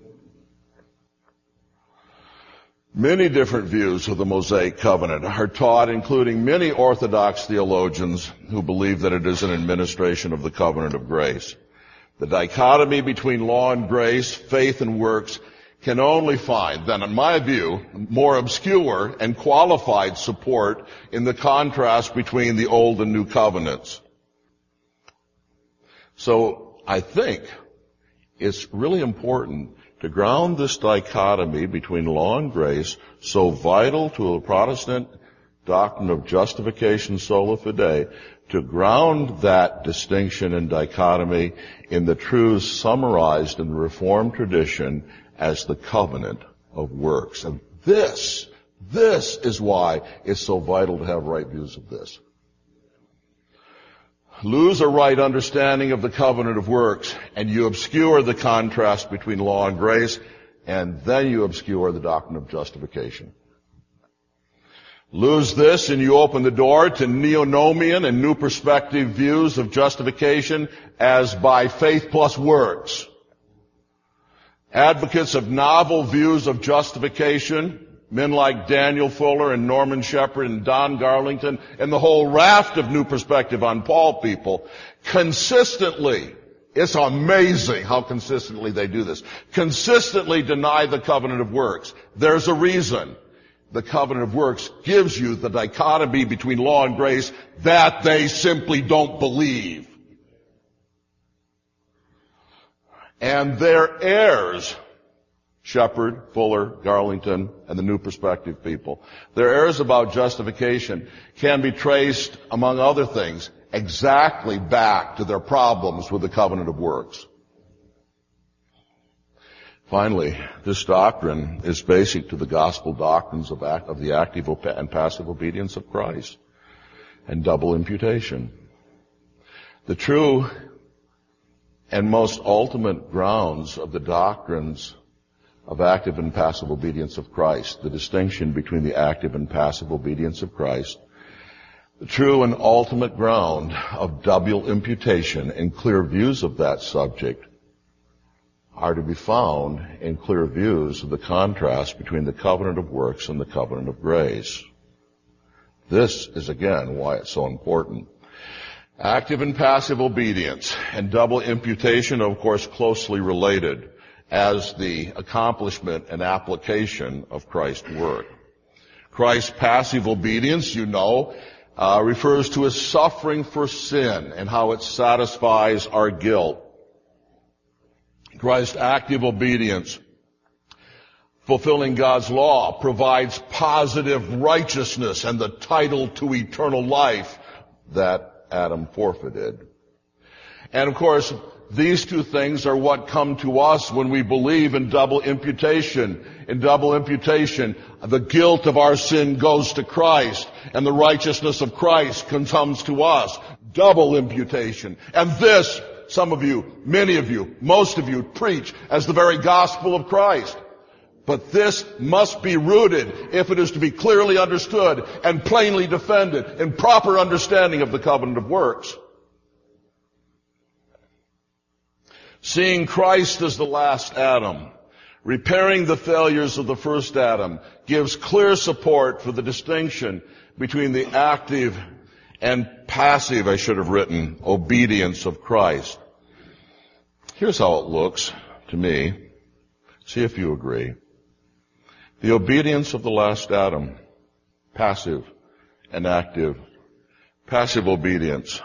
Many different views of the Mosaic Covenant are taught, including many Orthodox theologians who believe that it is an administration of the covenant of grace. The dichotomy between law and grace, faith and works, can only find, then in my view, more obscure and qualified support in the contrast between the Old and New Covenants. So I think it's really important to ground this dichotomy between law and grace, so vital to a Protestant doctrine of justification sola fide, to ground that distinction and dichotomy in the truths summarized in the Reformed tradition as the covenant of works. And this is why it's so vital to have right views of this. Lose a right understanding of the covenant of works, and you obscure the contrast between law and grace, and then you obscure the doctrine of justification. Lose this and you open the door to neo-nomian and new perspective views of justification as by faith plus works. Advocates of novel views of justification, men like Daniel Fuller and Norman Shepherd and Don Garlington and the whole raft of new perspective on Paul people, consistently, it's amazing how consistently they do this, consistently deny the covenant of works. There's a reason. The covenant of works gives you the dichotomy between law and grace that they simply don't believe. And their heirs, Shepherd, Fuller, Garlington, and the New Perspective people, their errors about justification can be traced, among other things, exactly back to their problems with the covenant of works. Finally, this doctrine is basic to the gospel doctrines of the active and passive obedience of Christ and double imputation. The true and most ultimate grounds of the doctrines of active and passive obedience of Christ, the distinction between the active and passive obedience of Christ, the true and ultimate ground of double imputation and clear views of that subject are to be found in clear views of the contrast between the covenant of works and the covenant of grace. This is again why it's so important. Active and passive obedience and double imputation are of course closely related as the accomplishment and application of Christ's work. Christ's passive obedience, refers to his suffering for sin and how it satisfies our guilt. Christ's active obedience, fulfilling God's law, provides positive righteousness and the title to eternal life that Adam forfeited. And of course, these two things are what come to us when we believe in double imputation. In double imputation, the guilt of our sin goes to Christ, and the righteousness of Christ comes to us. Double imputation. And this, some of you, many of you, most of you preach as the very gospel of Christ. But this must be rooted, if it is to be clearly understood and plainly defended, in proper understanding of the covenant of works. Seeing Christ as the last Adam, repairing the failures of the first Adam, gives clear support for the distinction between the active and passive, obedience of Christ. Here's how it looks to me. See if you agree. The obedience of the last Adam, passive and active. Passive obedience.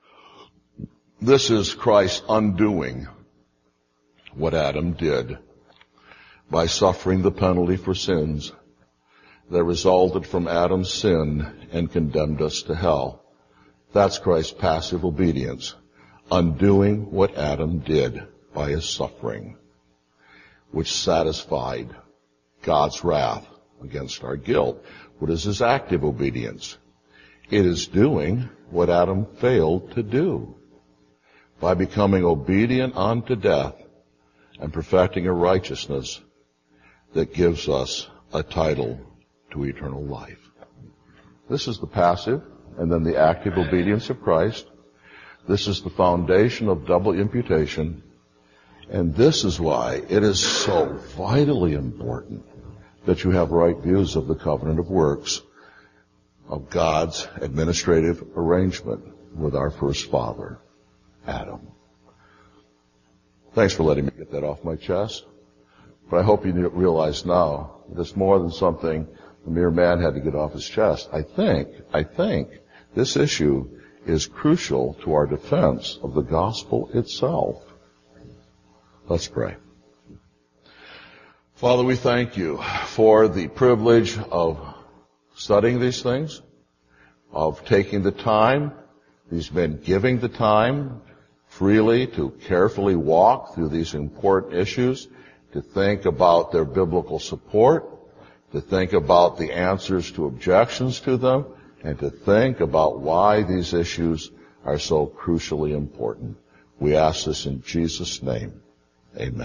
This is Christ undoing what Adam did by suffering the penalty for sins that resulted from Adam's sin and condemned us to hell. That's Christ's passive obedience, undoing what Adam did by his suffering, which satisfied God's wrath against our guilt. What is his active obedience? It is doing what Adam failed to do by becoming obedient unto death and perfecting a righteousness that gives us a title to eternal life. This is the passive and then the active obedience of Christ. This is the foundation of double imputation. And this is why it is so vitally important that you have right views of the covenant of works of God's administrative arrangement with our first father, Adam. Thanks for letting me get that off my chest. But I hope you realize now that it's more than something a mere man had to get off his chest. I think this issue is crucial to our defense of the gospel itself. Let's pray. Father, we thank you for the privilege of studying these things, of taking the time, these men giving the time freely to carefully walk through these important issues, to think about their biblical support, to think about the answers to objections to them, and to think about why these issues are so crucially important. We ask this in Jesus' name. Amen.